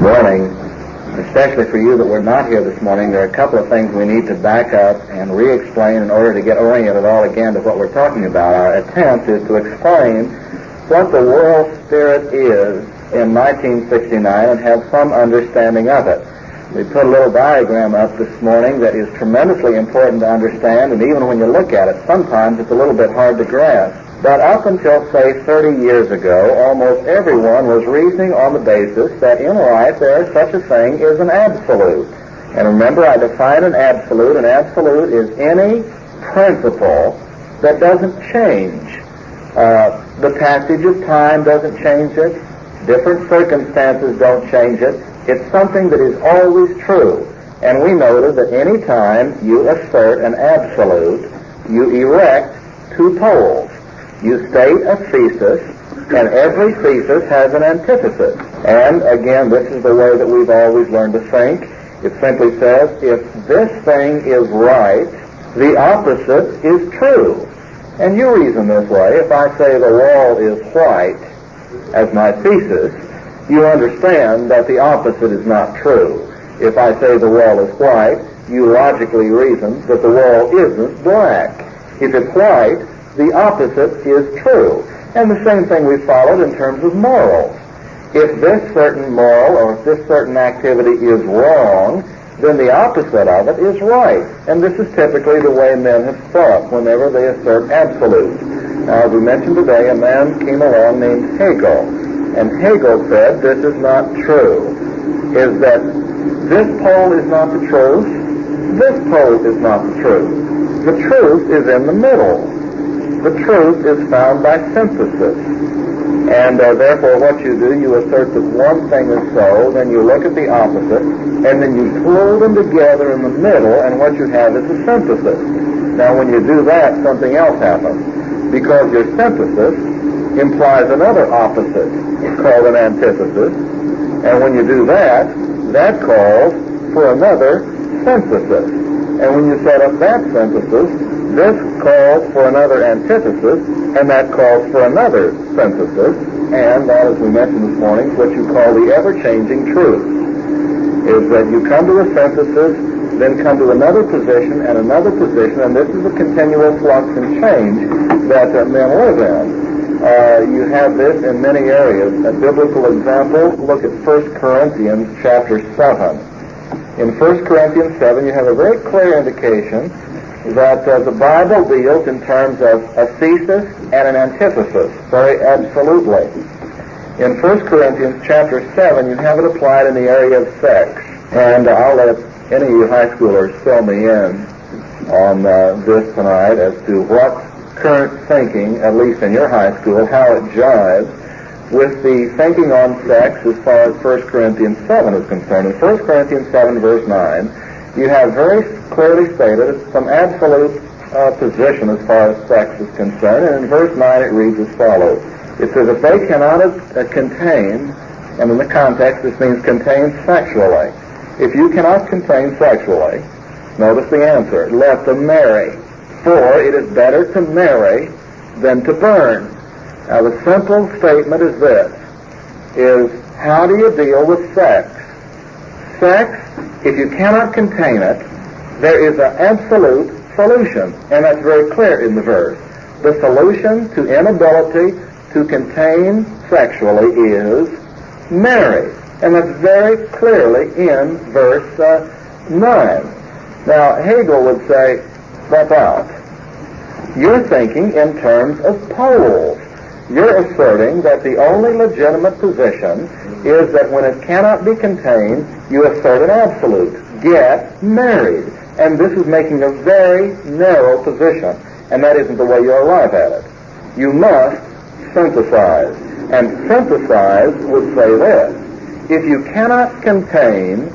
morning, especially for you that were not here this morning, there are a couple of things we need to back up and re-explain in order to get oriented all again to what we're talking about. Our attempt is to explain what the world spirit is in 1969 and have some understanding of it. We put a little diagram up this morning that is tremendously important to understand, and even when you look at it, sometimes it's a little bit hard to grasp. But up until, say, 30 years ago, almost everyone was reasoning on the basis that in life there is such a thing as an absolute. And remember, I define an absolute. An absolute is any principle that doesn't change. The passage of time doesn't change it. Different circumstances don't change it. It's something that is always true. And we noted that any time you assert an absolute, you erect two poles. You state a thesis, and every thesis has an antithesis. And again, this is the way that we've always learned to think. It simply says, if this thing is right, the opposite is true. And you reason this way. If I say the wall is white as my thesis, you understand that the opposite is not true. If I say the wall is white, you logically reason that the wall isn't black. If it's white, the opposite is true. And the same thing we followed in terms of morals. If this certain moral or if this certain activity is wrong, then the opposite of it is right. And this is typically the way men have thought whenever they assert absolutes. Now, as we mentioned today, a man came along named Hegel. And Hegel said, this is not true. Is that this pole is not the truth, this pole is not the truth. The truth is in the middle. The truth is found by synthesis. And therefore what you do, you assert that one thing is so, then you look at the opposite, and then you throw them together in the middle, and what you have is a synthesis. Now when you do that, something else happens. Because your synthesis implies another opposite called an antithesis, and when you do that, that calls for another synthesis. And when you set up that synthesis, this calls for another antithesis, and that calls for another synthesis, and that, as we mentioned this morning, is what you call the ever-changing truth, is that you come to a synthesis, then come to another position, and this is a continual flux and change that men live in. You have this in many areas. A biblical example, look at 1 Corinthians chapter 7. In 1 Corinthians 7, you have a very clear indication that the Bible deals in terms of a thesis and an antithesis, very absolutely. In 1 Corinthians chapter 7, you have it applied in the area of sex. And I'll let any of you high schoolers fill me in on this tonight as to what current thinking, at least in your high school, how it jives with the thinking on sex as far as 1 Corinthians 7 is concerned. In 1 Corinthians 7, verse 9, you have very clearly stated some absolute position as far as sex is concerned, and in verse 9 it reads as follows. It says, if they cannot contain, and in the context this means contain sexually. If you cannot contain sexually, notice the answer, let them marry. For it is better to marry than to burn. Now the simple statement is this, is how do you deal with sex? Sex, if you cannot contain it, there is an absolute solution, and that's very clear in the verse. The solution to inability to contain sexually is marry, and that's very clearly in verse 9. Now Hegel would say, step out. You're thinking in terms of poles. You're asserting that the only legitimate position is that when it cannot be contained, you assert an absolute. Get married. And this is making a very narrow position, and that isn't the way you arrive at it. You must synthesize. And synthesize would say this. If you cannot contain,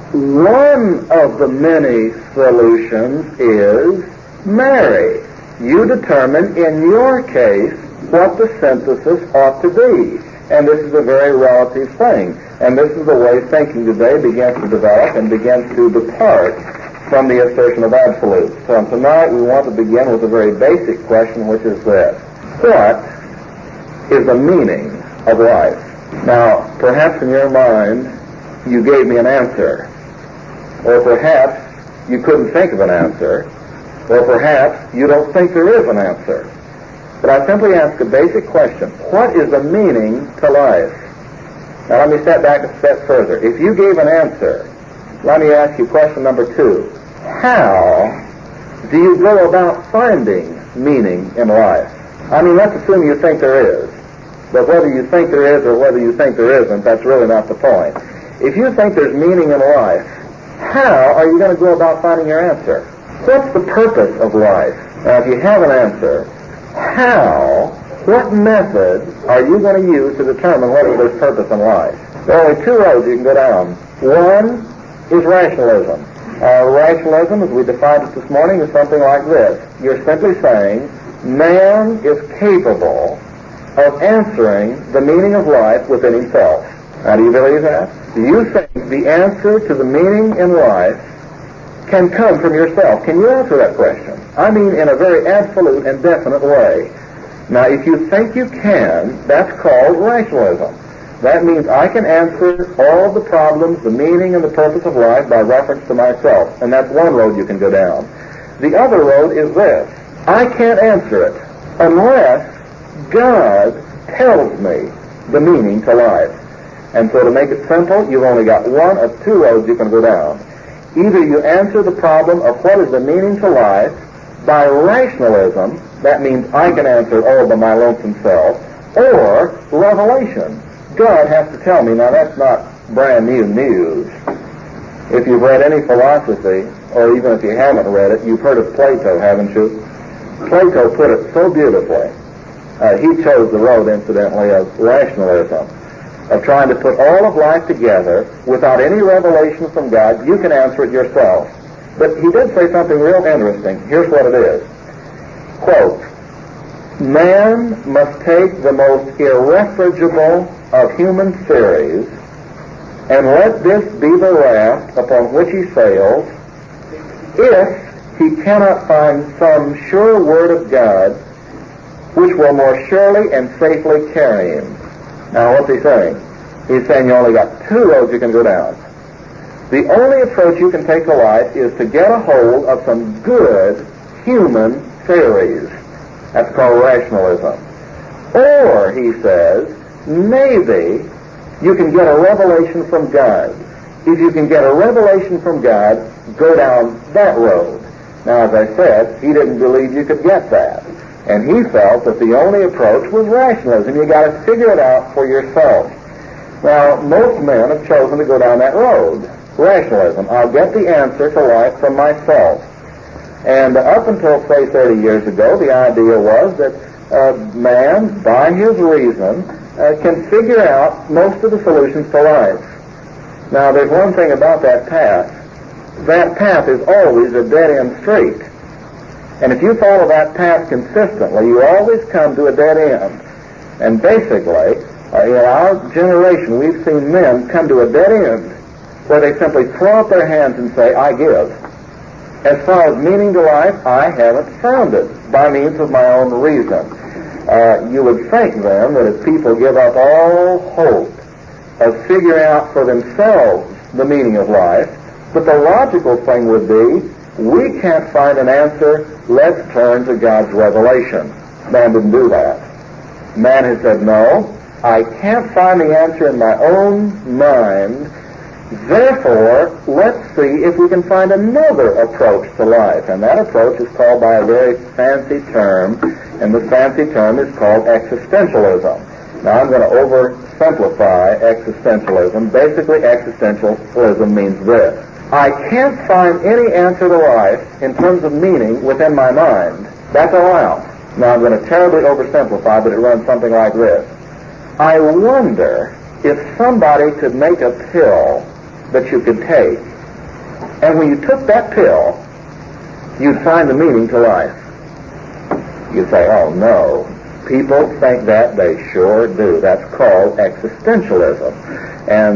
one of the many solutions is marry. You determine in your case what the synthesis ought to be. And this is a very relative thing. And this is the way thinking today begins to develop and begins to depart from the assertion of absolutes. So tonight we want to begin with a very basic question, which is this. What is the meaning of life? Now, perhaps in your mind, you gave me an answer. Or perhaps you couldn't think of an answer. Or perhaps you don't think there is an answer. But I simply ask a basic question. What is the meaning to life? Now let me step back a step further. If you gave an answer, let me ask you question number 2. How do you go about finding meaning in life? I mean, let's assume you think there is. But whether you think there is or whether you think there isn't, that's really not the point. If you think there's meaning in life, how are you going to go about finding your answer? What's the purpose of life? Now, if you have an answer, what method are you going to use to determine whether there's purpose in life? There are only 2 roads you can go down. One is rationalism. Rationalism, as we defined it this morning, is something like this. You're simply saying man is capable of answering the meaning of life within himself. Now, do you believe that? Do you think the answer to the meaning in life can come from yourself? Can you answer that question? I mean, in a very absolute and definite way. Now, if you think you can, that's called rationalism. That means I can answer all the problems, the meaning, and the purpose of life by reference to myself. And that's one road you can go down. The other road is this. I can't answer it unless God tells me the meaning to life. And so to make it simple, you've only got one of 2 roads you can go down. Either you answer the problem of what is the meaning to life by rationalism, that means I can answer it all by my lonesome self, or revelation. God has to tell me. Now, that's not brand new news. If you've read any philosophy, or even if you haven't read it, you've heard of Plato, haven't you? Plato put it so beautifully. He chose the road, incidentally, of rationalism, of trying to put all of life together without any revelation from God. You can answer it yourself. But he did say something real interesting. Here's what it is. Quote, man must take the most irrefragable of human theories and let this be the raft upon which he sails if he cannot find some sure word of God which will more surely and safely carry him. Now, what's he saying? He's saying you only got 2 roads you can go down. The only approach you can take to life is to get a hold of some good human theories. That's called rationalism. Or, he says, maybe you can get a revelation from God. If you can get a revelation from God, go down that road. Now, as I said, he didn't believe you could get that. And he felt that the only approach was rationalism. You got to figure it out for yourself. Now, most men have chosen to go down that road. Rationalism. I'll get the answer to life from myself. And up until, say, 30 years ago, the idea was that man, by his reason, can figure out most of the solutions to life. Now, there's one thing about that path. That path is always a dead-end street. And if you follow that path consistently, you always come to a dead end. And basically, in our generation, we've seen men come to a dead end where they simply throw up their hands and say, I give. As far as meaning to life, I haven't found it by means of my own reason. You would think then that if people give up all hope of figuring out for themselves the meaning of life, but the logical thing would be, we can't find an answer, let's turn to God's revelation. Man didn't do that. Man has said, no, I can't find the answer in my own mind, therefore, let's see if we can find another approach to life. And that approach is called by a very fancy term, and the fancy term is called existentialism. Now, I'm going to oversimplify existentialism. Basically, existentialism means this. I can't find any answer to life in terms of meaning within my mind. That's all out. Now, I'm going to terribly oversimplify, but it runs something like this. I wonder if somebody could make a pill that you could take, and when you took that pill, you'd find the meaning to life. You say, oh, no. People think that. They sure do. That's called existentialism. And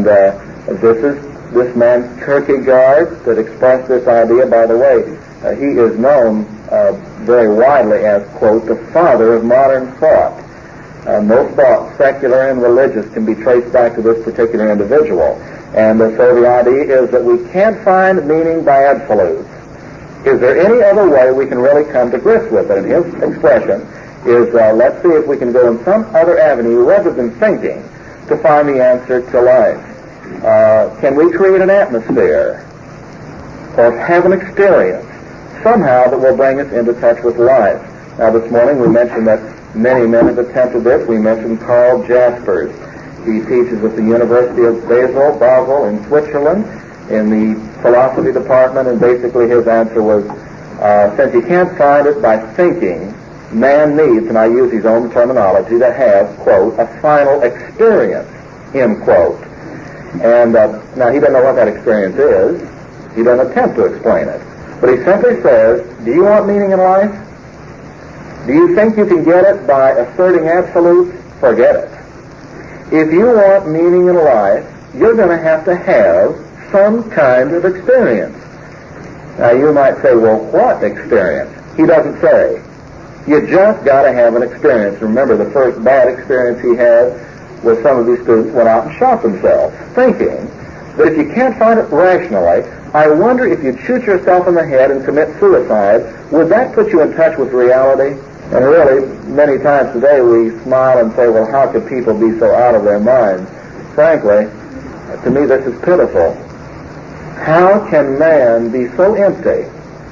this man Kierkegaard that expressed this idea. By the way, he is known very widely as, quote, the father of modern thought. Most thought, secular and religious, can be traced back to this particular individual. And so the idea is that we can't find meaning by absolutes. Is there any other way we can really come to grips with it? And his expression is, let's see if we can go in some other avenue rather than thinking to find the answer to life. Can we create an atmosphere or have an experience somehow that will bring us into touch with life? Now this morning we mentioned that many men have attempted this. We mentioned Karl Jaspers. He teaches at the University of Basel in Switzerland in the philosophy department, and basically his answer was, since you can't find it by thinking, man needs, and I use his own terminology, to have, quote, a final experience, end quote. And now he doesn't know what that experience is. He doesn't attempt to explain it. But he simply says, do you want meaning in life? Do you think you can get it by asserting absolutes? Forget it. If you want meaning in life, you're going to have some kind of experience. Now you might say, well, what experience? He doesn't say. You just got to have an experience. Remember, the first bad experience he had was some of these students went out and shot themselves, thinking that if you can't find it rationally, I wonder if you'd shoot yourself in the head and commit suicide, would that put you in touch with reality? And really, many times today we smile and say, well, how could people be so out of their minds? Frankly, to me this is pitiful. How can man be so empty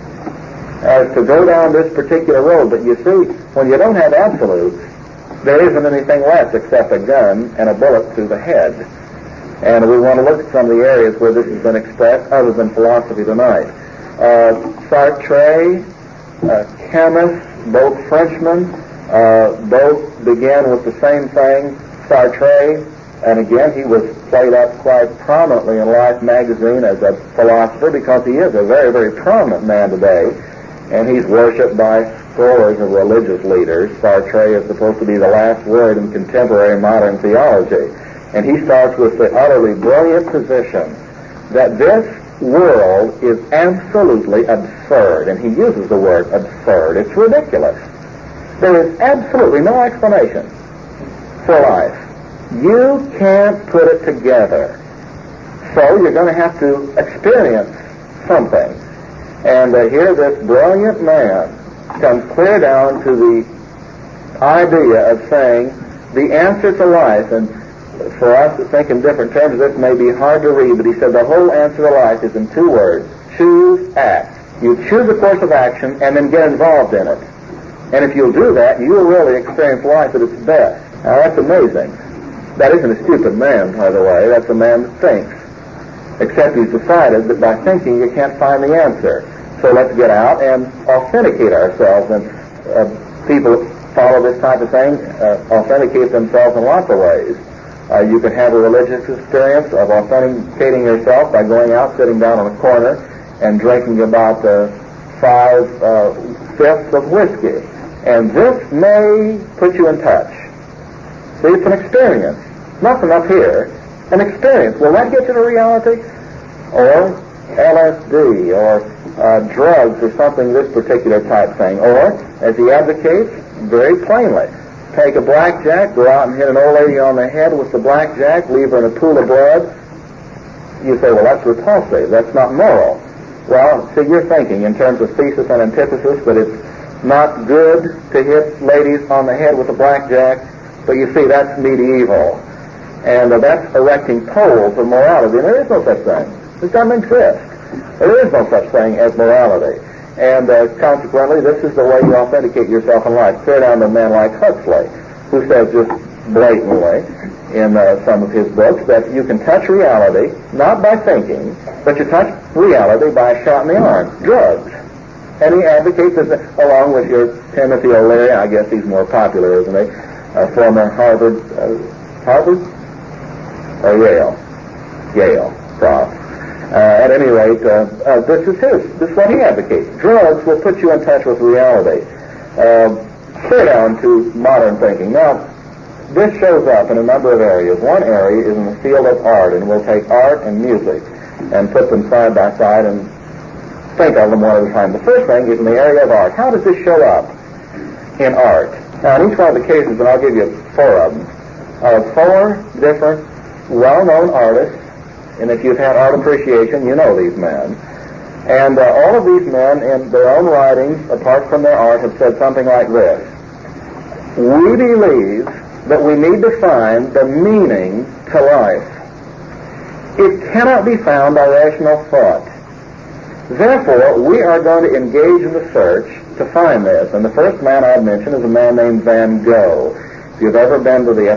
as to go down this particular road? But you see, when you don't have absolutes, there isn't anything left except a gun and a bullet through the head. And we want to look at some of the areas where this has been expressed other than philosophy tonight. Sartre, chemists, both Frenchmen, both began with the same thing. Sartre, and again, he was played up quite prominently in Life magazine as a philosopher because he is a very, very prominent man today, and he's worshipped by scores of religious leaders. Sartre is supposed to be the last word in contemporary modern theology. And he starts with the utterly brilliant position that this world is absolutely absurd. And he uses the word absurd. It's ridiculous. There is absolutely no explanation for life. You can't put it together. So you're going to have to experience something. And here this brilliant man comes clear down to the idea of saying the answer to life, and for us to think in different terms, this may be hard to read, but he said the whole answer to life is in two words: choose, act. You choose a course of action and then get involved in it. And if you'll do that, you'll really experience life at its best. Now that's amazing. That isn't a stupid man, by the way. That's a man that thinks. Except he's decided that by thinking you can't find the answer. So let's get out and authenticate ourselves. And people follow this type of thing, authenticate themselves in lots of ways. You can have a religious experience of authenticating yourself by going out, sitting down on a corner, and drinking about 5/5 of whiskey. And this may put you in touch. See, it's an experience. Nothing up here. An experience. Will that get you to reality? Or LSD, or drugs, or something this particular type thing. Or, as he advocates, very plainly, take a blackjack, go out and hit an old lady on the head with the blackjack, leave her in a pool of blood. You say, well, that's repulsive. That's not moral. Well, see, you're thinking in terms of thesis and antithesis, but it's not good to hit ladies on the head with a blackjack, but you see, that's medieval. And that's erecting poles of morality. And there is no such thing. It doesn't exist. There is no such thing as morality. And consequently, this is the way you authenticate yourself in life. Clear down to a man like Huxley, who says just blatantly in some of his books that you can touch reality, not by thinking, but you touch reality by a shot in the arm, drugs. And he advocates this along with your Timothy O'Leary. I guess he's more popular, isn't he? Former Harvard or Yale prof. At any rate, this is what he advocates. Drugs will put you in touch with reality. Clear down to modern thinking. Now, this shows up in a number of areas. One area is in the field of art, and we'll take art and music and put them side by side and think of them one at a time. The first thing is in the area of art. How does this show up in art? Now, in each one of the cases, and I'll give you 4 of them, 4 different well-known artists And if you've had art appreciation, you know these men. And all of these men, in their own writings, apart from their art, have said something like this: we believe that we need to find the meaning to life. It cannot be found by rational thought. Therefore, we are going to engage in the search to find this. And the first man I'd mention is a man named Van Gogh. If you've ever been to the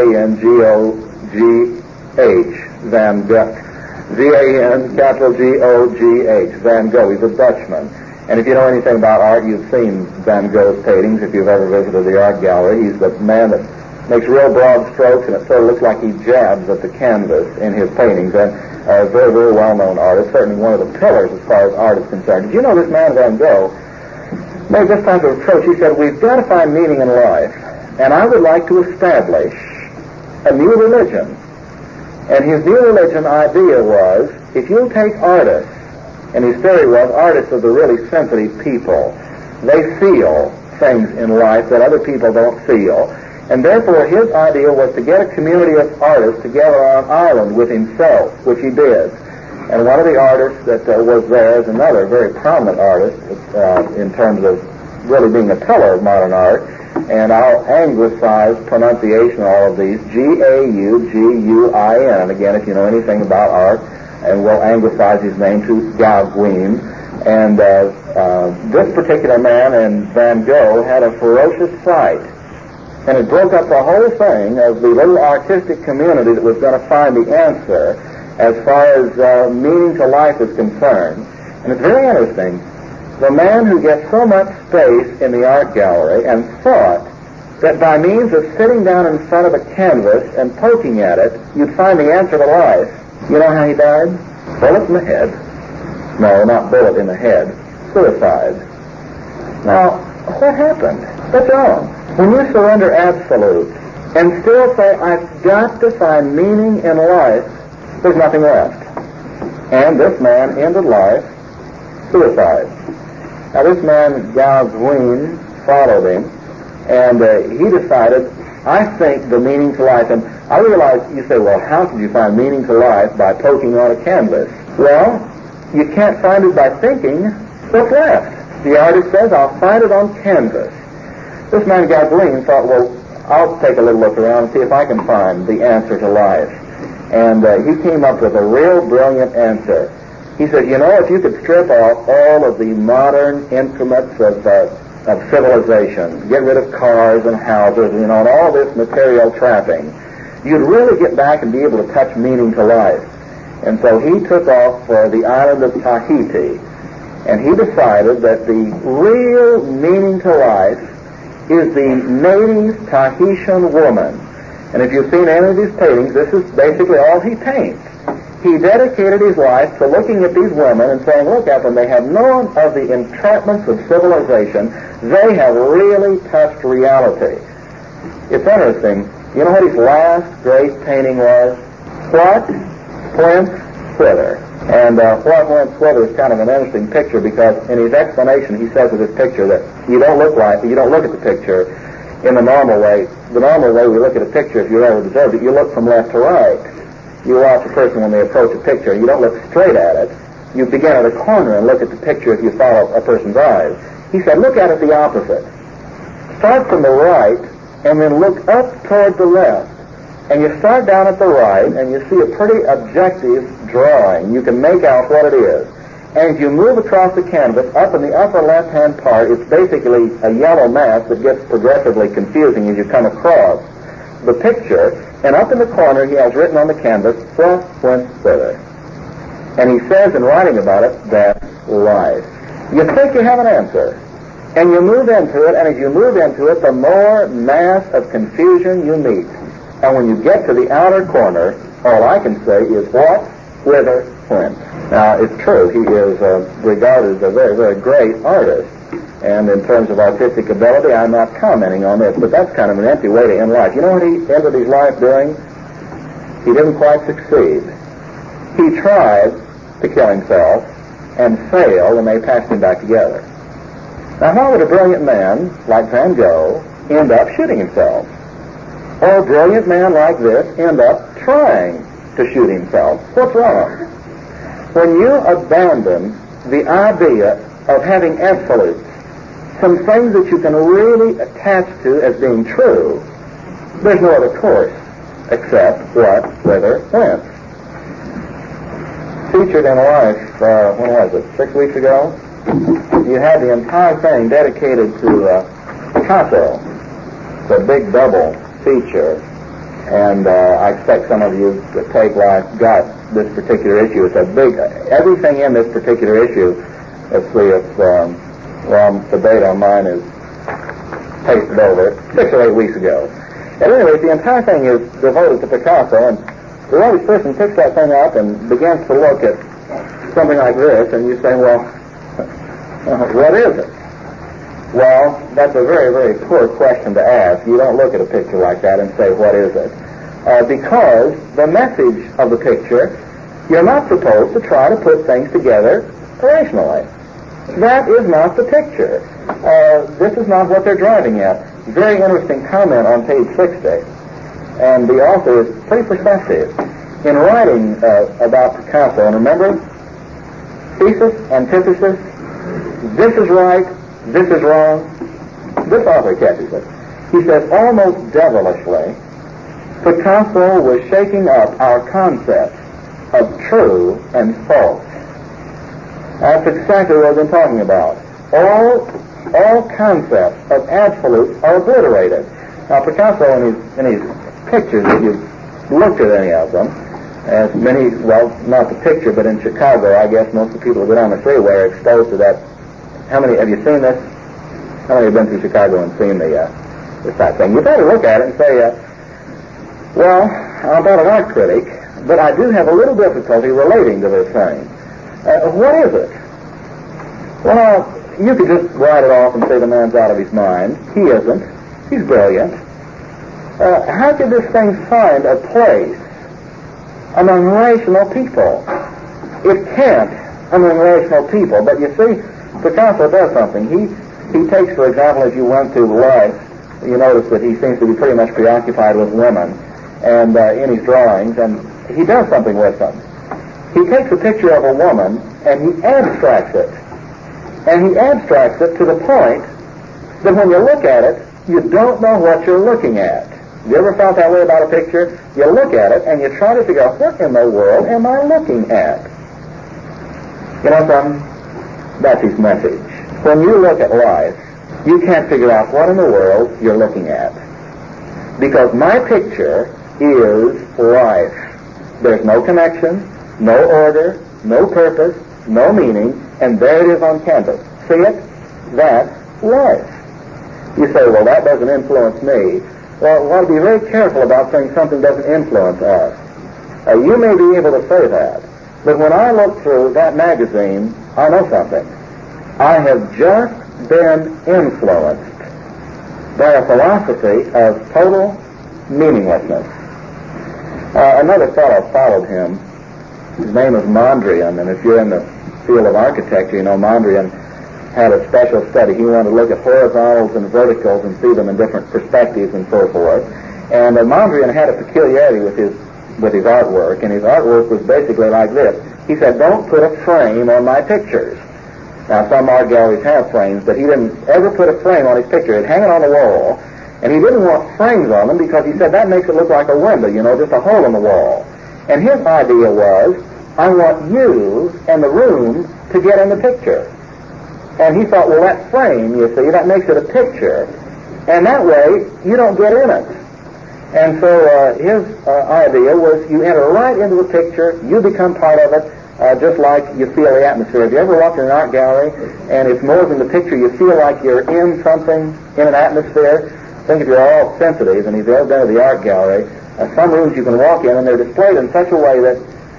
V-A-N-G-O-G-H, Van Gogh, V-A-N, capital G-O-G-H, Van Gogh. He's a Dutchman. And if you know anything about art, you've seen Van Gogh's paintings if you've ever visited the art gallery. He's the man that makes real broad strokes, and it sort of looks like he jabs at the canvas in his paintings. And a very, very well-known artist, certainly one of the pillars as far as art is concerned. Did you know this man Van Gogh made this type of approach? He said, we've got to find meaning in life, and I would like to establish a new religion. And his new religion idea was, if you'll take artists, and his theory was artists are the really sensitive people. They feel things in life that other people don't feel. And therefore his idea was to get a community of artists together on an island with himself, which he did. And one of the artists that was there is another very prominent artist in terms of really being a pillar of modern art. And I'll anglicize pronunciation of all of these, G-A-U-G-U-I-N. And again, if you know anything about art, and we'll anglicize his name to Gauguin. And this particular man and Van Gogh had a ferocious fight. And it broke up the whole thing of the little artistic community that was going to find the answer as far as meaning to life is concerned. And it's very interesting. The man who gets so much space in the art gallery and thought that by means of sitting down in front of a canvas and poking at it, you'd find the answer to life. You know how he died? Bullet in the head. No, not bullet in the head. Suicide. Now, what happened? What's wrong? When you surrender absolute and still say, I've got to find meaning in life, there's nothing left. And this man ended life suicide. Now, this man, Gauguin, followed him, and he decided, I think the meaning to life, and I realize you say, well, how could you find meaning to life by poking on a canvas? Well, you can't find it by thinking. What's left? The artist says, I'll find it on canvas. This man Gauguin thought, well, I'll take a little look around and see if I can find the answer to life. And he came up with a real brilliant answer. He said, you know, if you could strip off all of the modern instruments of civilization, get rid of cars and houses, you know, and all this material trapping, you'd really get back and be able to touch meaning to life. And so he took off for the island of Tahiti, and he decided that the real meaning to life is the native Tahitian woman. And if you've seen any of his paintings, this is basically all he paints. He dedicated his life to looking at these women and saying, look at them, they have none of the entrapments of civilization. They have really touched reality. It's interesting. You know what his last great painting was? What went whither? And what went whither is kind of an interesting picture, because in his explanation he says of this picture that you don't look at the picture in the normal way. The normal way we look at a picture, if you ever observed it, you look from left to right. You watch a person when they approach a picture, you don't look straight at it. You begin at a corner and look at the picture if you follow a person's eyes. He said, look at it the opposite. Start from the right and then look up toward the left. And you start down at the right and you see a pretty objective drawing. You can make out what it is. And as you move across the canvas, up in the upper left-hand part, it's basically a yellow mass that gets progressively confusing as you come across the picture. And up in the corner, he has written on the canvas, what went whither? And he says in writing about it, that's life. You think you have an answer, and you move into it, and as you move into it, the more mass of confusion you meet. And when you get to the outer corner, all I can say is what, whither, when. Now, it's true, he is regarded as a very, very great artist. And in terms of artistic ability, I'm not commenting on this, but that's kind of an empty way to end life. You know what he ended his life doing? He didn't quite succeed. He tried to kill himself and failed, and they passed him back together. Now, how would a brilliant man like Van Gogh end up shooting himself? Or a brilliant man like this end up trying to shoot himself. What's wrong? When you abandon the idea of having absolutes, some things that you can really attach to as being true, there's no other course except what, whither, whence. Featured in Life, when was it, 6 weeks ago? You had the entire thing dedicated to Picasso. It's a big double feature, and I expect some of you to take Life got this particular issue. It's a big, everything in this particular issue, let's see if, the date on mine is pasted over, 6 or 8 weeks ago. At any rate, the entire thing is devoted to Picasso, and the average person picks that thing up and begins to look at something like this, and you say, well, what is it? Well, that's a very, very poor question to ask. You don't look at a picture like that and say, what is it? Because the message of the picture, you're not supposed to try to put things together rationally. That is not the picture. This is not what they're driving at. Very interesting comment on page 60. And the author is pretty perceptive in writing about Picasso. And remember, thesis, antithesis, this is right, this is wrong. This author catches it. He says, almost devilishly, Picasso was shaking up our concepts of true and false. That's exactly what I've been talking about. All concepts of absolutes are obliterated. Now, Picasso, in his pictures, if you've looked at any of them, as many, well, not the picture, but in Chicago, I guess most of the people who get on the freeway are exposed to that. How many, have you seen this? How many have been through Chicago and seen this type thing? You better look at it and say, well, I'm not an art critic, but I do have a little difficulty relating to this thing. What is it? Well, you could just write it off and say the man's out of his mind. He isn't. He's brilliant. How could this thing find a place among rational people? It can't among rational people. But you see, Picasso does something. He takes, for example, if you went to Life, you notice that he seems to be pretty much preoccupied with women and in his drawings, and he does something with them. He takes a picture of a woman and he abstracts it. And he abstracts it to the point that when you look at it, you don't know what you're looking at. You ever felt that way about a picture? You look at it and you try to figure out, what in the world am I looking at? You know something? That's his message. When you look at Life, you can't figure out what in the world you're looking at. Because my picture is Life. There's no connection, no order, no purpose, no meaning, and there it is on canvas. See it? That's Life. You say, well, that doesn't influence me. Well, we want to be very careful about saying something doesn't influence us. You may be able to say that, but when I look through that magazine, I know something. I have just been influenced by a philosophy of total meaninglessness. Another fellow followed him. His name is Mondrian, and if you're in the field of architecture, you know Mondrian had a special study. He wanted to look at horizontals and verticals and see them in different perspectives and so forth. And Mondrian had a peculiarity with his artwork, and his artwork was basically like this. He said, don't put a frame on my pictures. Now, some art galleries have frames, but he didn't ever put a frame on his picture. He'd hang it on the wall, and he didn't want frames on them because he said that makes it look like a window, just a hole in the wall. And his idea was, I want you and the room to get in the picture. And he thought, well, that frame, you see, that makes it a picture. And that way, you don't get in it. And so his idea was you enter right into the picture, you become part of it, just like you feel the atmosphere. Have you ever walked in an art gallery, and it's more than the picture, you feel like you're in something, in an atmosphere? Think if you're all sensitive, and if you've ever been to the art gallery, some rooms you can walk in, and they're displayed in such a way that,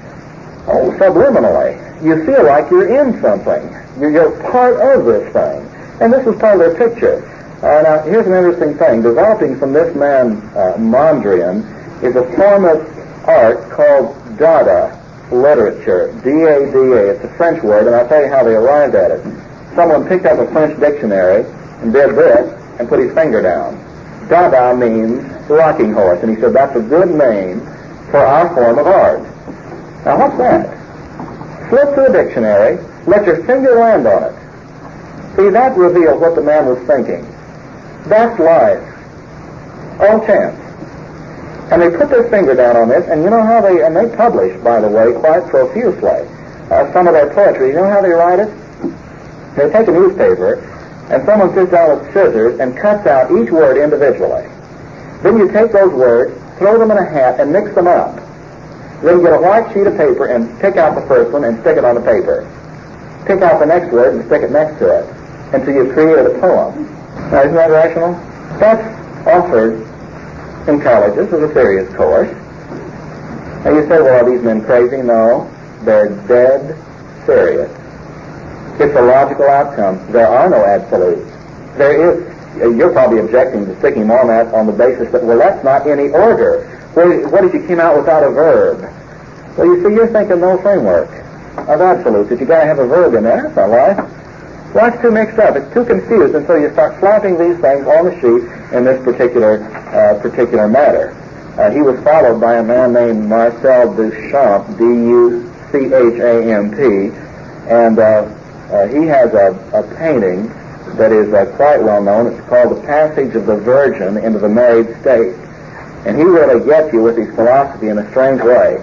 subliminally, you feel like you're in something. You're part of this thing. And this is part of their picture. Now, here's an interesting thing. Developing from this man, Mondrian, is a form of art called Dada literature. D-A-D-A. It's a French word, and I'll tell you how they arrived at it. Someone picked up a French dictionary and did this and put his finger down. Dada means rocking horse, and he said that's a good name for our form of art. Now what's that? Flip to a dictionary, let your finger land on it. See, that reveals what the man was thinking. That's life. All chance. And they put their finger down on this, and you know how they publish, by the way, quite profusely, some of their poetry. You know how they write it? They take a newspaper, and someone sits down with scissors and cuts out each word individually. Then you take those words, throw them in a hat, and mix them up. Then you get a white sheet of paper and pick out the first one and stick it on the paper. Pick out the next word and stick it next to it until you've created a poem. Now, isn't that rational? That's offered in colleges as a serious course. And you say, well, are these men crazy? No, they're dead serious. It's a logical outcome. There are no absolutes. You're probably objecting to sticking on that on the basis that, well, that's not any order. What if you came out without a verb? Well, you see, you're thinking no framework of absolutes. If you got to have a verb in there, that's not life. Life's too mixed up. It's too confused, and so you start slapping these things on the sheet in this particular matter. He was followed by a man named Marcel Duchamp, D-U-C-H-A-M-P, and he has a painting that is quite well known. It's called The Passage of the Virgin into the Married State. And he really gets you with his philosophy in a strange way.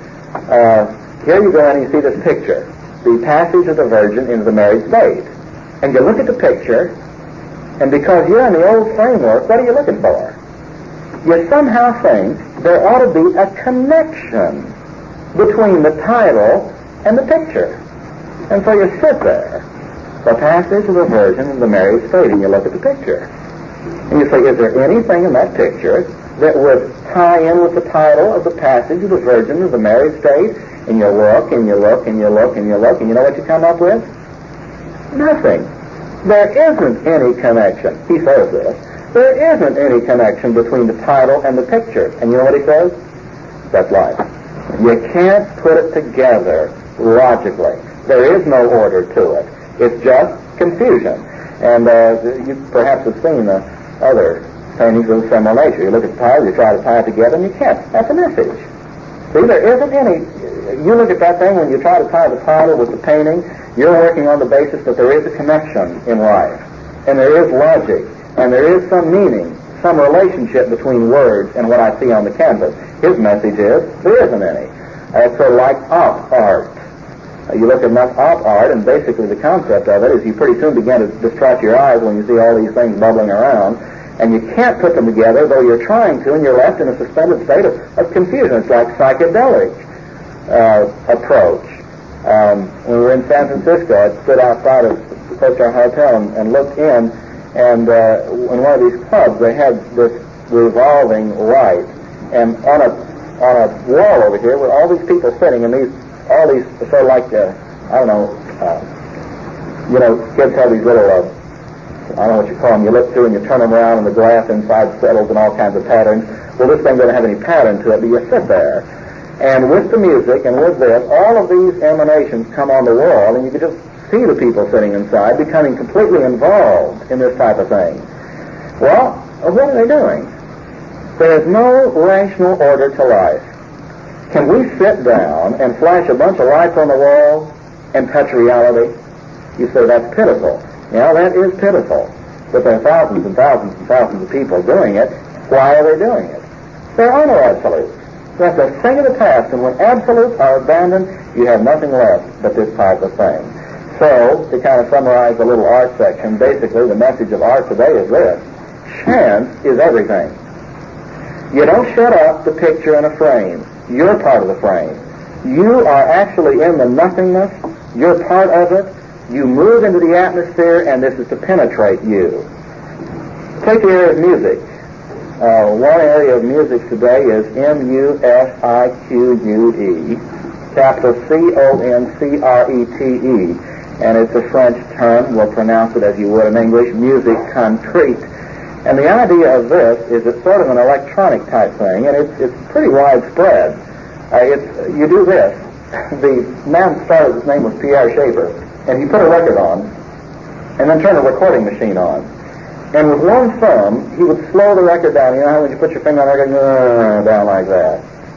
Here you go and you see this picture, The Passage of the Virgin into the Married State. And you look at the picture, and because you're in the old framework, what are you looking for? You somehow think there ought to be a connection between the title and the picture. And so you sit there, The Passage of the Virgin into the Married State, and you look at the picture. And you say, is there anything in that picture that would tie in with the title of The Passage of the Virgin of the Married State? And you look, and you look, and you look, and you look, and you know what you come up with? Nothing. There isn't any connection. He says this. There isn't any connection between the title and the picture. And you know what he says? That's life. You can't put it together logically. There is no order to it. It's just confusion. And you perhaps have seen other paintings of a similar nature. You look at the title, you try to tie it together, and you can't. That's a message. See, there isn't any. You look at that thing, when you try to tie the title with the painting, you're working on the basis that there is a connection in life, and there is logic, and there is some meaning, some relationship between words and what I see on the canvas. His message is, there isn't any. It's sort of like op art. You look at enough op art, and basically the concept of it is you pretty soon begin to distract your eyes when you see all these things bubbling around, and you can't put them together, though you're trying to, and you're left in a suspended state of confusion. It's like psychedelic approach. When we were in San Francisco, I stood outside of the Coast-Star Hotel and looked in, and in one of these clubs, they had this revolving light, and on a wall over here were all these people sitting, and all these sort of like, kids have these little, I don't know what you call them, you look through and you turn them around and the glass inside settles and all kinds of patterns. Well, this thing doesn't have any pattern to it, but you sit there. And with the music and with this, all of these emanations come on the wall, and you can just see the people sitting inside becoming completely involved in this type of thing. Well, what are they doing? There is no rational order to life. Can we sit down and flash a bunch of lights on the wall and touch reality? You say that's pitiful. Yeah, that is pitiful. But there are thousands and thousands and thousands of people doing it. Why are they doing it? There are no absolutes. That's a thing of the past, and when absolutes are abandoned, you have nothing left but this type of thing. So, to kind of summarize the little art section, basically the message of art today is this. Chance is everything. You don't shut up the picture in a frame. You're part of the frame. You are actually in the nothingness. You're part of it. You move into the atmosphere, and this is to penetrate you. Take the area of music. One area of music today is M-U-S-I-Q-U-E, capital C-O-N-C-R-E-T-E, and it's a French term. We'll pronounce it as you would in English, musique concrète. And the idea of this is it's sort of an electronic type thing, and it's pretty widespread. You do this. The man started, his name was Pierre Schaeffer, and he put a record on, and then turned a recording machine on. And with one thumb, he would slow the record down. You know how when you put your finger on the record, down like that.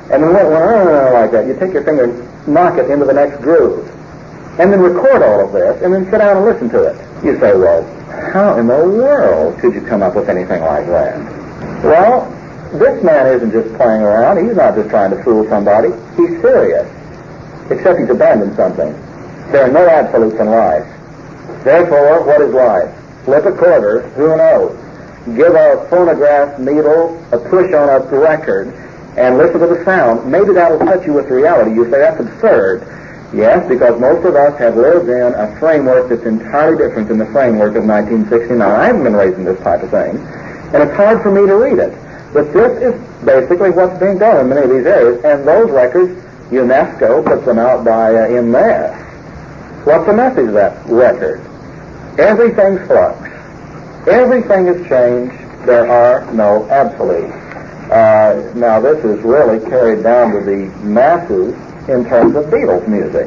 And then like that, you take your finger and knock it into the next groove. And then record all of this, and then sit down and listen to it. You say, well, how in the world could you come up with anything like that? Well, this man isn't just playing around. He's not just trying to fool somebody. He's serious. Except he's abandoned something. There are no absolutes in life. Therefore, what is life? Flip a quarter, who knows? Give a phonograph needle a push on a record and listen to the sound. Maybe that'll touch you with reality. You say, that's absurd. Yes, because most of us have lived in a framework that's entirely different than the framework of 1969. I haven't been raised in this type of thing, and it's hard for me to read it. But this is basically what's being done in many of these areas, and those records, UNESCO puts them out by en masse. What's the message of that record? Everything's flux. Everything has changed. There are no absolutes. Now, this is really carried down to the masses in terms of Beatles music.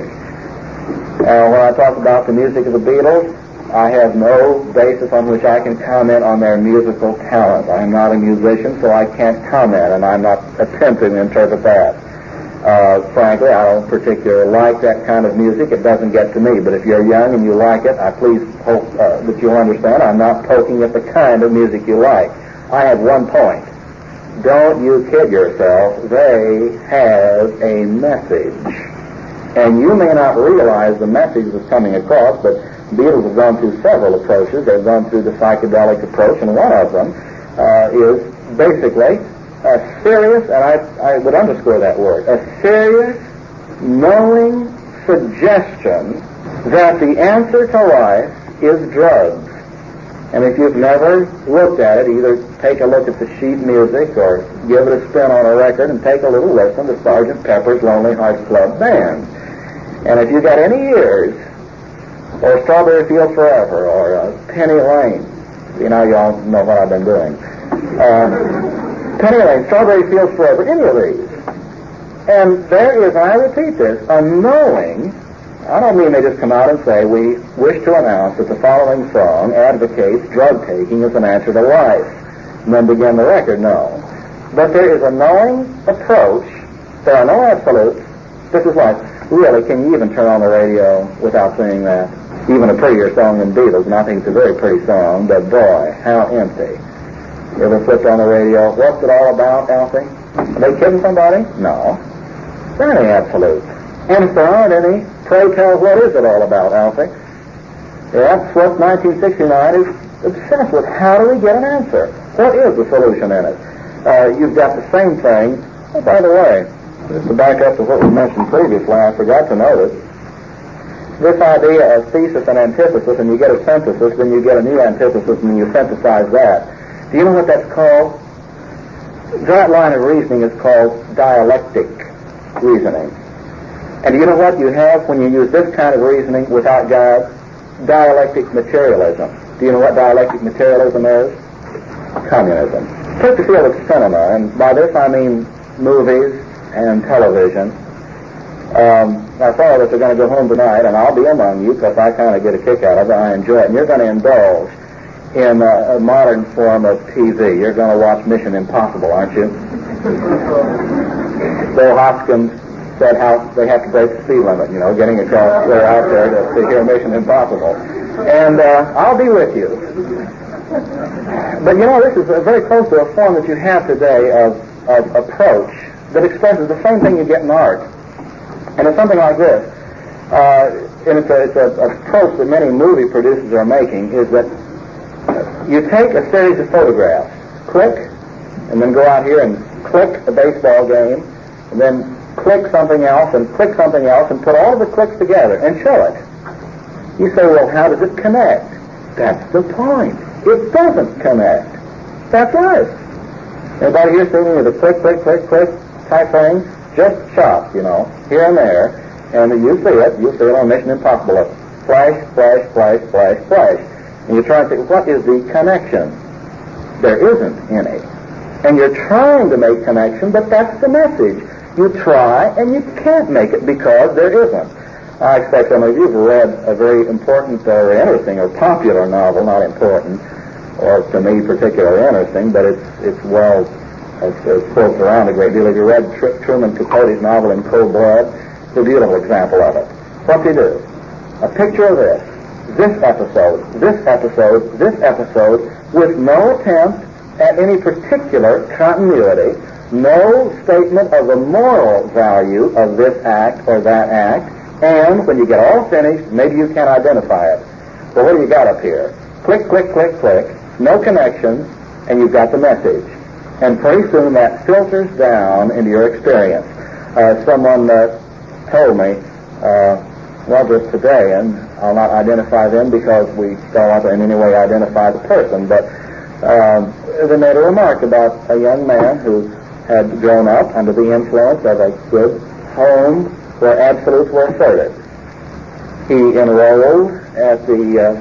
When I talk about the music of the Beatles, I have no basis on which I can comment on their musical talent. I'm not a musician, so I can't comment, and I'm not attempting to interpret that. Frankly, I don't particularly like that kind of music. It doesn't get to me. But if you're young and you like it, I please hope that you'll understand I'm not poking at the kind of music you like. I have one point. Don't you kid yourself. They have a message. And you may not realize the message that's coming across, but Beatles have gone through several approaches. They've gone through the psychedelic approach, and one of them is basically a serious, and I would underscore that word, a serious, knowing suggestion that the answer to life is drugs. And if you've never looked at it, either take a look at the sheet music or give it a spin on a record and take a little listen to Sgt. Pepper's Lonely Hearts Club Band. And if you've got any ears, or Strawberry Fields Forever, or Penny Lane, you all know what I've been doing. Penny Lane, Strawberry Fields Forever, any of these. And there is, and I repeat this, a knowing. I don't mean they just come out and say, we wish to announce that the following song advocates drug taking as an answer to life, and then begin the record. No. But there is a knowing approach. There are no absolutes. This is life. Really, can you even turn on the radio without seeing that? Even a prettier song than Beatles, and I think it's a very pretty song, but boy, how empty. You ever flipped on the radio? What's it all about, Alfie? Are they kidding somebody? No. There aren't any absolutes. And if there aren't any, pray tell, what is it all about, Alfie? Yeah, Swift 1969 is obsessed with how do we get an answer? What is the solution in it? You've got the same thing. Oh, by the way, just to back up to what we mentioned previously, I forgot to notice, this idea of thesis and antithesis, and you get a synthesis, then you get a new antithesis, and you synthesize that. Do you know what that's called? That line of reasoning is called dialectic reasoning. And do you know what you have when you use this kind of reasoning without God? Dialectic materialism. Do you know what dialectic materialism is? Communism. Take the field of cinema, and by this I mean movies and television. Now, some of us are going to go home tonight, and I'll be among you because I kind of get a kick out of it. I enjoy it. And you're going to indulge in a modern form of TV. You're going to watch Mission Impossible, aren't you? Bill Hoskins said how they have to break the speed limit, getting across there out there to hear Mission Impossible. And I'll be with you. But this is very close to a form that you have today of approach that expresses the same thing you get in art. And it's something like this. And it's an approach that many movie producers are making, is that you take a series of photographs, click, and then go out here and click a baseball game, and then click something else, and put all of the clicks together and show it. You say, well, how does it connect? That's the point. It doesn't connect. That's right. Anybody here seen any of the click type thing? Just shots, here and there, and you see it on Mission Impossible. Flash, flash, flash, flash, flash. And you're trying to think, what is the connection? There isn't any. And you're trying to make connection, but that's the message. You try, and you can't make it because there isn't. I expect some of you have read a very important or interesting or popular novel, not important, or to me particularly interesting, but it's well It's floats around a great deal. If you read Truman Capote's novel In Cold Blood, it's a beautiful example of it. What's he do? A picture of this episode, with no attempt at any particular continuity, no statement of the moral value of this act or that act, and when you get all finished, maybe you can identify it. Well, what do you got up here? Click, click, click, click, no connections, and you've got the message. And pretty soon that filters down into your experience. Someone told me, just today, and I'll not identify them because we don't want to in any way identify the person, but they made a remark about a young man who had grown up under the influence of a good home where absolutes were asserted. He enrolled at the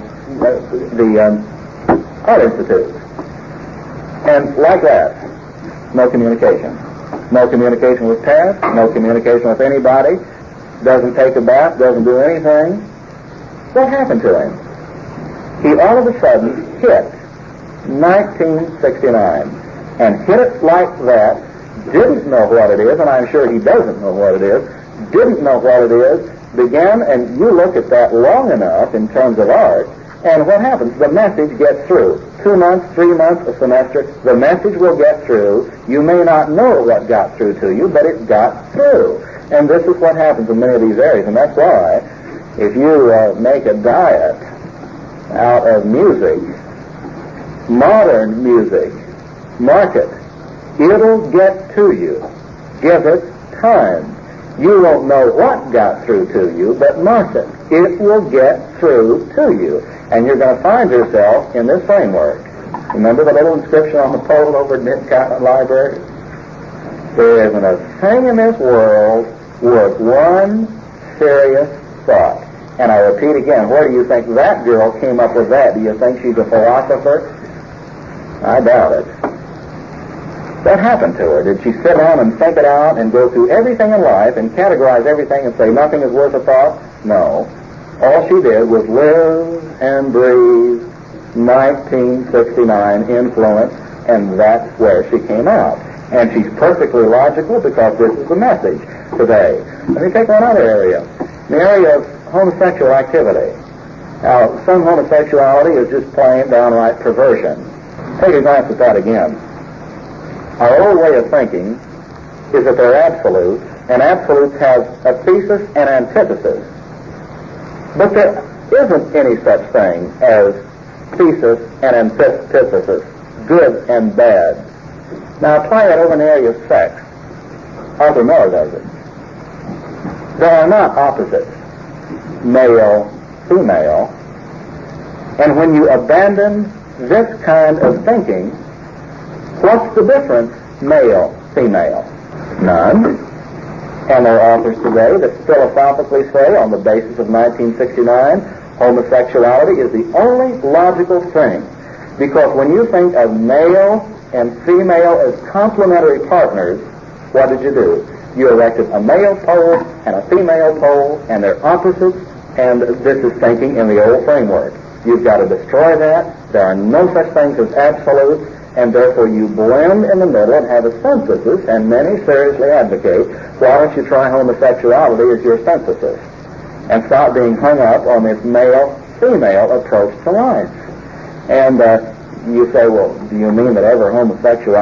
Art Institute. And like that, no communication. No communication with parents, no communication with anybody, doesn't take a bath, doesn't do anything. What happened to him? He all of a sudden hit 1969, and hit it like that, didn't know what it is, and I'm sure he doesn't know what it is, didn't know what it is, began, and you look at that long enough in terms of art, and what happens? The message gets through. 2 months, 3 months, a semester, the message will get through. You may not know what got through to you, but it got through. And this is what happens in many of these areas, and that's why if you make a diet out of music, modern music, market, it'll get to you. Give it time. You won't know what got through to you, but mark it. It will get through to you. And you're going to find yourself in this framework. Remember the little inscription on the pole over at Mid-Continent Library? There isn't a thing in this world worth one serious thought. And I repeat again, where do you think that girl came up with that? Do you think she's a philosopher? I doubt it. What happened to her? Did she sit down and think it out and go through everything in life and categorize everything and say nothing is worth a thought? No. All she did was live and breathe 1969 influence, and that's where she came out. And she's perfectly logical because this is the message today. Let me take one other area. The area of homosexual activity. Now, some homosexuality is just plain downright perversion. Take a glance at that again. Our old way of thinking is that they're absolutes, and absolutes have a thesis and antithesis. But there isn't any such thing as thesis and antithesis, good and bad. Now apply that over an area of sex. Arthur Miller does it. There are not opposites, male, female, and when you abandon this kind of thinking, what's the difference, male, female? None. And there are authors today that philosophically say, on the basis of 1969, homosexuality is the only logical thing. Because when you think of male and female as complementary partners, what did you do? You erected a male pole and a female pole, and they're opposites, and this is thinking in the old framework. You've got to destroy that. There are no such things as absolutes, and therefore you blend in the middle and have a synthesis, and many seriously advocate, why don't you try homosexuality as your synthesis, and stop being hung up on this male-female approach to life. And you say, well, do you mean that every homosexual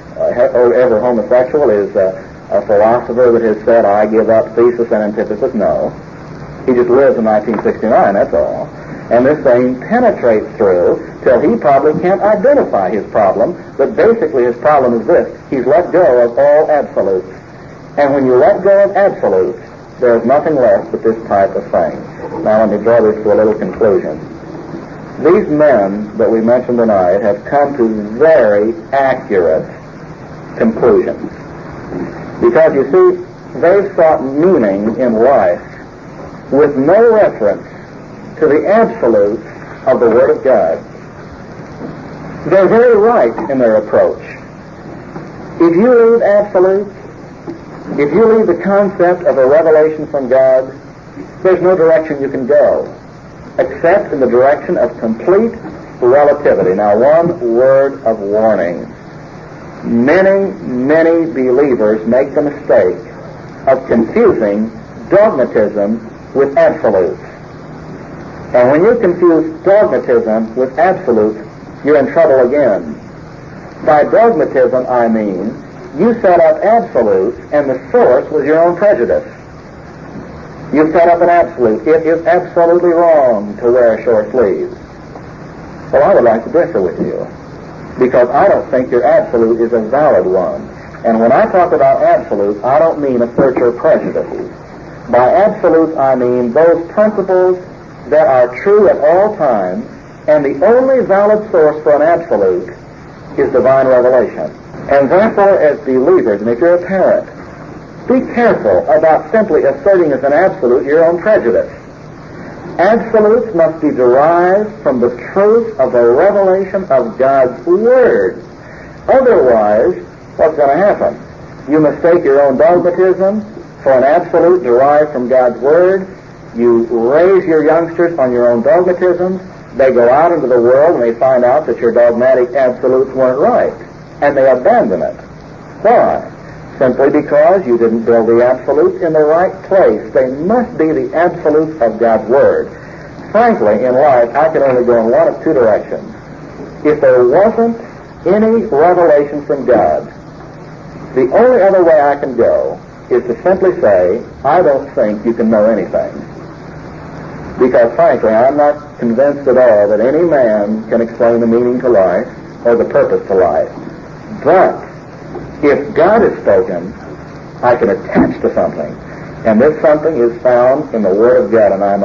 is a philosopher that has said, I give up thesis and antithesis? No. He just lives in 1969, that's all. And this thing penetrates through till he probably can't identify his problem, but basically his problem is this: he's let go of all absolutes. And when you let go of absolutes, there's nothing left but this type of thing. Now let me draw this to a little conclusion. These men that we mentioned tonight have come to very accurate conclusions. Because you see, they've sought meaning in life with no reference to the absolutes of the Word of God. They're very right in their approach. If you leave absolutes, if you leave the concept of a revelation from God, there's no direction you can go except in the direction of complete relativity. Now, one word of warning. Many believers make the mistake of confusing dogmatism with absolutes. And when you confuse dogmatism with absolutes, you're in trouble again. By dogmatism, I mean, you set up absolutes and the source was your own prejudice. You set up an absolute. It is absolutely wrong to wear short sleeves. Well, I would like to differ with you, because I don't think your absolute is a valid one. And when I talk about absolutes, I don't mean assert your prejudices. By absolutes, I mean those principles that are true at all times, and the only valid source for an absolute is divine revelation. And therefore, as believers, and if you're a parent, be careful about simply asserting as an absolute your own prejudice. Absolutes must be derived from the truth of the revelation of God's Word. Otherwise, what's going to happen? You mistake your own dogmatism for an absolute derived from God's Word. You raise your youngsters on your own dogmatism. They go out into the world and they find out that your dogmatic absolutes weren't right. And they abandon it. Why? Simply because you didn't build the absolutes in the right place. They must be the absolutes of God's Word. Frankly, in life, I can only go in one of two directions. If there wasn't any revelation from God, the only other way I can go is to simply say, I don't think you can know anything. Because frankly, I'm not convinced at all that any man can explain the meaning to life or the purpose to life. But if God has spoken, I can attach to something. And this something is found in the Word of God, and I'm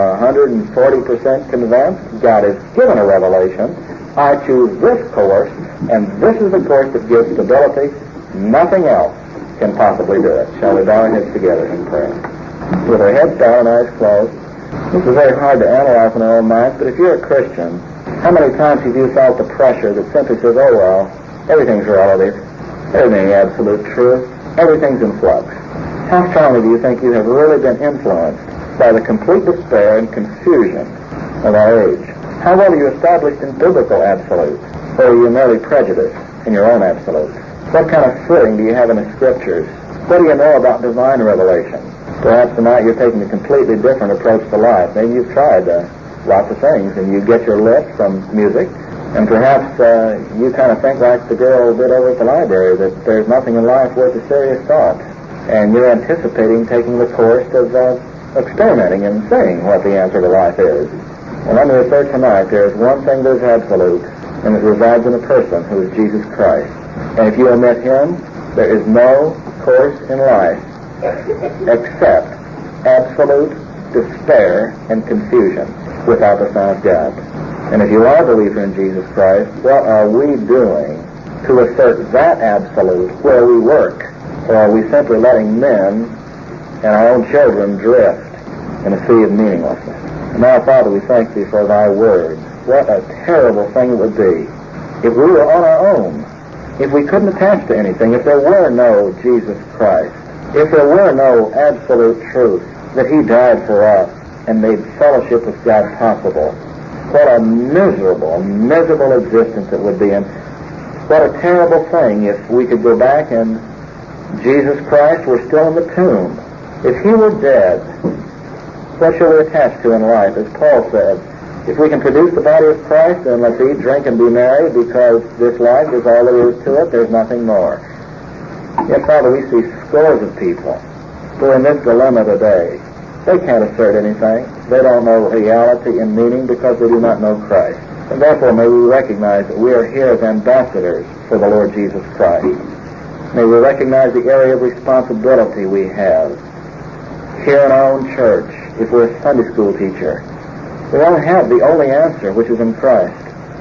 140% convinced God has given a revelation. I choose this course, and this is the course that gives stability. Nothing else can possibly do it. Shall we bow our heads together in prayer? With our heads down and eyes closed. This is very hard to analyze in our own minds, but if you're a Christian, how many times have you felt the pressure that simply says, oh well, everything's relative, everything's absolute truth, everything's in flux? How strongly do you think you have really been influenced by the complete despair and confusion of our age? How well are you established in biblical absolutes, or are you merely prejudiced in your own absolutes? What kind of footing do you have in the Scriptures? What do you know about divine revelation? Perhaps tonight you're taking a completely different approach to life. Maybe you've tried lots of things, and you get your lift from music, and perhaps you kind of think like the girl did over at the library, that there's nothing in life worth a serious thought, and you're anticipating taking the course of experimenting and seeing what the answer to life is. And let me assert tonight, there is one thing that is absolute, and it resides in a person who is Jesus Christ. And if you omit Him, there is no course in life except absolute despair and confusion without the Son of God. And if you are a believer in Jesus Christ, what are we doing to assert that absolute where we work? Or are we simply letting men and our own children drift in a sea of meaninglessness? And now, Father, we thank Thee for Thy Word. What a terrible thing it would be if we were on our own, if we couldn't attach to anything, if there were no Jesus Christ, if there were no absolute truth that He died for us and made fellowship with God possible. What a miserable existence it would be, and what a terrible thing if we could go back and Jesus Christ were still in the tomb. If He were dead, what shall we attach to in life? As Paul said, if we can produce the body of Christ, then let's eat, drink, and be merry, because this life is all there is to it. There's nothing more. Yet, Father, we see scores of people who are in this dilemma today. They can't assert anything. They don't know reality and meaning because they do not know Christ. And therefore, may we recognize that we are here as ambassadors for the Lord Jesus Christ. May we recognize the area of responsibility we have here in our own church. If we're a Sunday school teacher, we don't have the only answer, which is in Christ.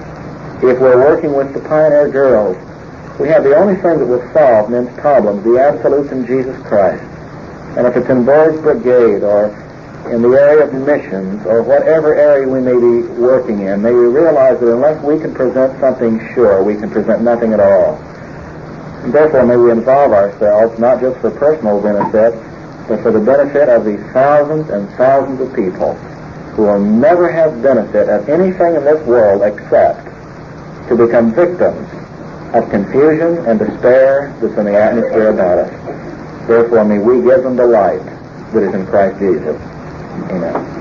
If we're working with the Pioneer Girls, we have the only thing that will solve men's problems, the absolutes in Jesus Christ. And if it's in Boyd's Brigade or in the area of missions or whatever area we may be working in, may we realize that unless we can present something sure, we can present nothing at all. And therefore, may we involve ourselves, not just for personal benefit, but for the benefit of these thousands and thousands of people who will never have benefit of anything in this world except to become victims of confusion and despair that's in the atmosphere about us. Therefore, may we give them the light that is in Christ Jesus. Amen.